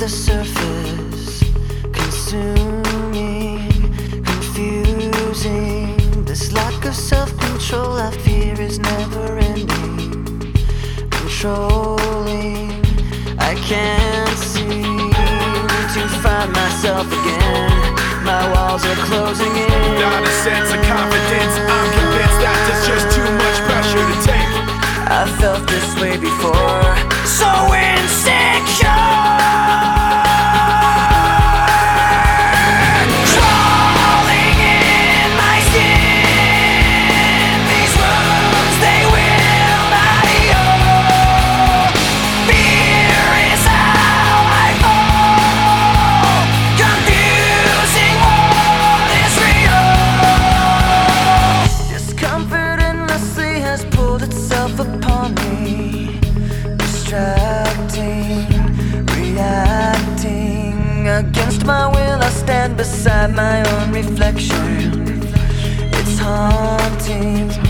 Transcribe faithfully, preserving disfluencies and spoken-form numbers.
the surface, consuming, confusing. This lack of self-control I fear is never ending, controlling. I can't seem to find myself again. My walls are closing in. Not a sense of confidence, I'm convinced that there's just too much pressure to take. I felt this way before, so insecure. Crawling in my skin, these wounds, they will not heal. Fear is how I fall, confusing what is real. Discomfort endlessly has pulled itself upon me, distracting, reacting. Against my will I stand beside my own reflection. It's haunting.